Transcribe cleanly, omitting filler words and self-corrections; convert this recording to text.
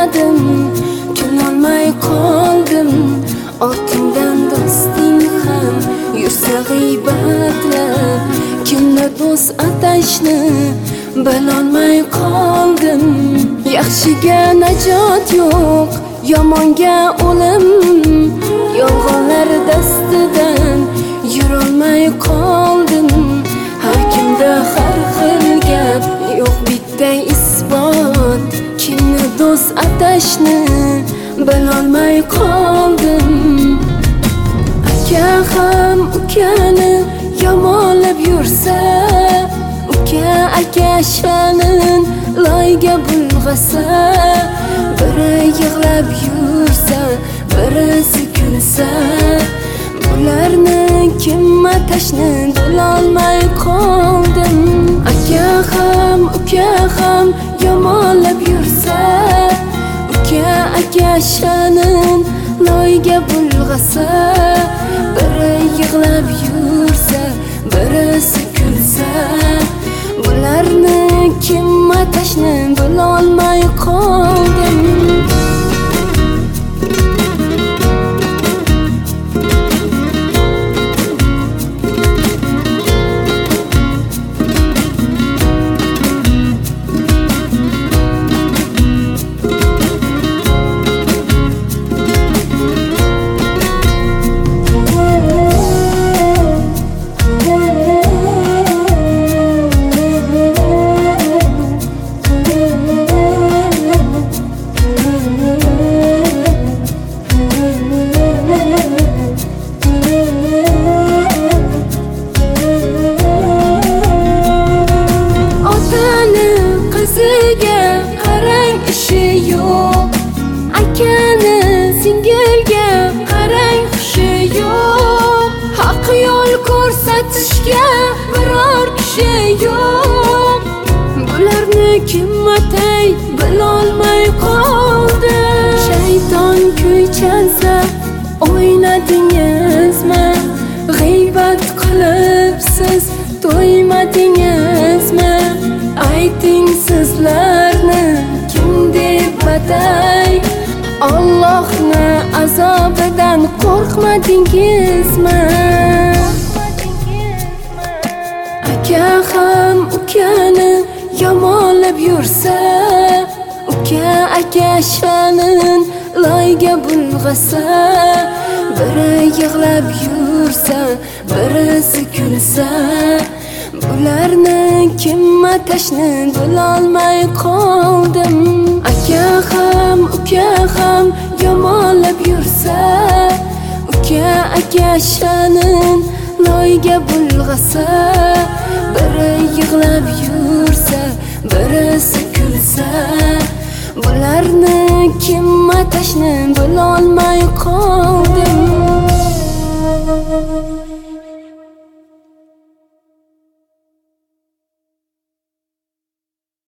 bilmadim, kulolmay qoldim. Ortingdan do'sting ham yursa g'iybatlab, kimni do'st atashni bilolmay qoldim. Yaxshiga najot yo'q, yomonga o'lim, yolg'onlar dastidan yurolmay qoldim. Har kimda har xil gap, yo'q bitta isbot, kimni do'st atashni bilolmay qoldim. Aka ham ukani yomonlab yursa, uka aka shanin loyga bulg'asa, biri yig'lab yursa, birisi kulsa, bularni kim atashni bilolmay qoldim. Aka ham uka ham yomonlab yursa, uka aka shanin loyga bulg'asa, biri yig'lab yursa, birisi kulsa, bularni kim atashni bilolmay qoldim. Qarang ishi yo'q, akani singilga qarang hushi yo'q. Haq yo'l ko'rsatishga biror kishi yo'q. Bularni kim atay bilolmay qoldi. Shayton kuy chalsa o'ynadingizmi? G'iybat qilib siz to'ymadingizmi? Ayting sizlarni kim deb atay? Allohni azobidan qo'rqmadingizmi? Aka ham ukani yomonlab yursa, uka aka shanin loyga bulg'asa, biri yig'lab yursa, birisi kulsa, bularni kim atashni bilolmay qoldim. Aka ham uka ham yomonlab yursa, uka aka shanin loyga bulg'asa, biri yig'lab yursa, birisi kulsa, bularni kim atashni bilolmay qoldim.